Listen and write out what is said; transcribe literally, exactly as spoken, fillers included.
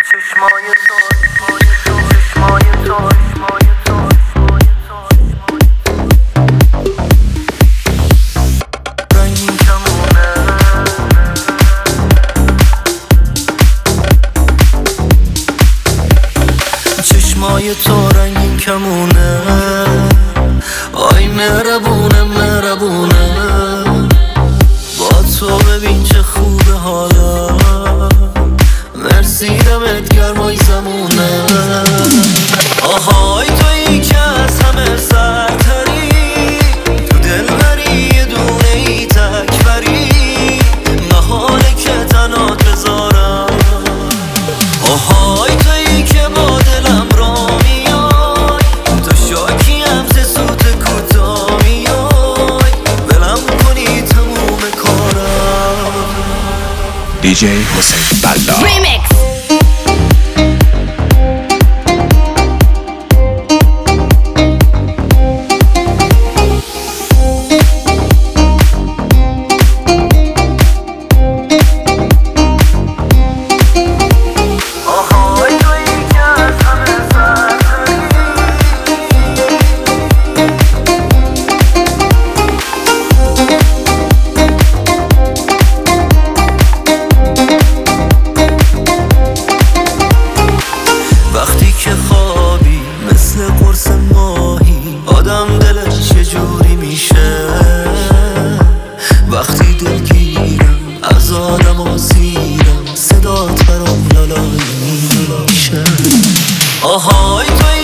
چشمای تو چشمای تو رنگین کمونه چشمای تو رنگین کمونه آی مهربونه مهربونه با تو ببین چه خوبه حالا مرسی دمت گرمای زمونه آهای تویی که از همه سرتری تو دل بری یه دونه ای تکبری محاله که تنات بذارم آهای تویی که با دلم را میای تو شاکیم ز سوت کوتا میای بلم کنی تموم کارم دی جی حسین بلا Remix. وقتی که خوابی مثل قرص ماهی آدم دلش چجوری میشه وقتی دلگیرم از آدم آسیرم صدات برام لالایی میشه آهای توی